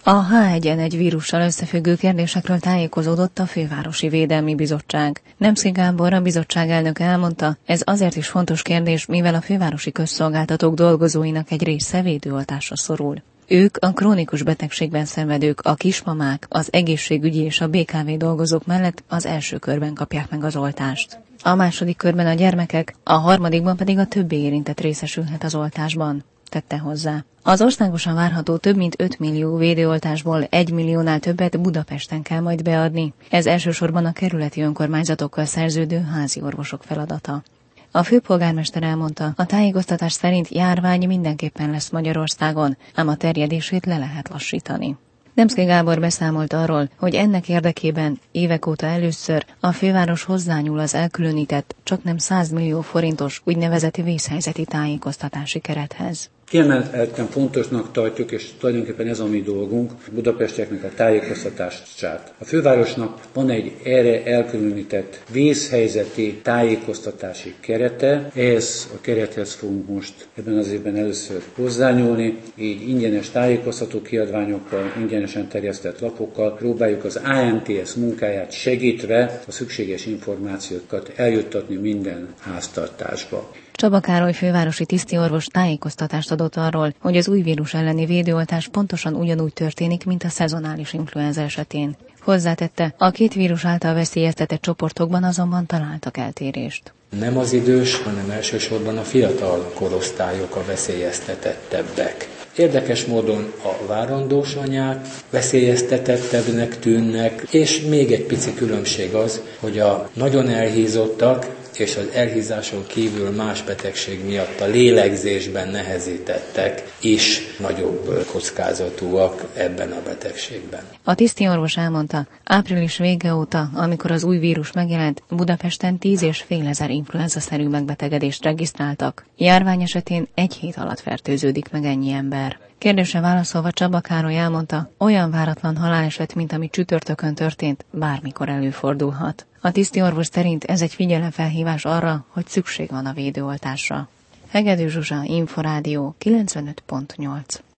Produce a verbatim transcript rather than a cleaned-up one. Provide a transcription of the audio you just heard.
A há egy en egy vírussal összefüggő kérdésekről tájékozódott a Fővárosi Védelmi Bizottság. Nemszky Gábor, a bizottság elnöke elmondta, ez azért is fontos kérdés, mivel a fővárosi közszolgáltatók dolgozóinak egy része védőoltásra szorul. Ők a krónikus betegségben szenvedők, a kismamák, az egészségügyi és a bé ká vé dolgozók mellett az első körben kapják meg az oltást. A második körben a gyermekek, a harmadikban pedig a többi érintett részesülhet az oltásban, tette hozzá. Az országosan várható több mint öt millió védőoltásból egy milliónál többet Budapesten kell majd beadni. Ez elsősorban a kerületi önkormányzatokkal szerződő házi orvosok feladata. A főpolgármester elmondta, a tájékoztatás szerint járvány mindenképpen lesz Magyarországon, ám a terjedését le lehet lassítani. Nemszky Gábor beszámolt arról, hogy ennek érdekében évek óta először a főváros hozzányúl az elkülönített, csaknem száz millió forintos úgynevezett vészhelyzeti tájékoztatási kerethez. Kiemelten fontosnak tartjuk, és tulajdonképpen ez a mi dolgunk, Budapestieknek a tájékoztatását. A fővárosnak van egy erre elkülönített vészhelyzeti tájékoztatási kerete, ehhez a kerethez fogunk most ebben az évben először hozzányúlni, így ingyenes tájékoztató kiadványokkal, ingyenesen terjesztett lapokkal próbáljuk az á em té es munkáját segítve a szükséges információkat eljuttatni minden háztartásba. Csaba Károly fővárosi tisztiorvos tájékoztatást adott arról, hogy az új vírus elleni védőoltás pontosan ugyanúgy történik, mint a szezonális influenza esetén. Hozzátette, a két vírus által veszélyeztetett csoportokban azonban találtak eltérést. Nem az idős, hanem elsősorban a fiatal korosztályok a veszélyeztetettebbek. Érdekes módon a várandós anyák veszélyeztetettebbnek tűnnek, és még egy pici különbség az, hogy a nagyon elhízottak és az elhízáson kívül más betegség miatt a lélegzésben nehezítettek is nagyobb kockázatúak ebben a betegségben. A tisztiorvos elmondta, április vége óta, amikor az új vírus megjelent, Budapesten tíz és fél ezer influenza-szerű megbetegedést regisztráltak. Járvány esetén egy hét alatt fertőződik meg ennyi ember. Kérdésre válaszolva Csaba Károly elmondta, olyan váratlan haláleset, mint ami csütörtökön történt, bármikor előfordulhat. A tisztiorvos szerint ez egy figyelemfelhívás arra, hogy szükség van a védőoltásra. Hegedű Zsuzsa, Inforádió kilencvenöt pont nyolc.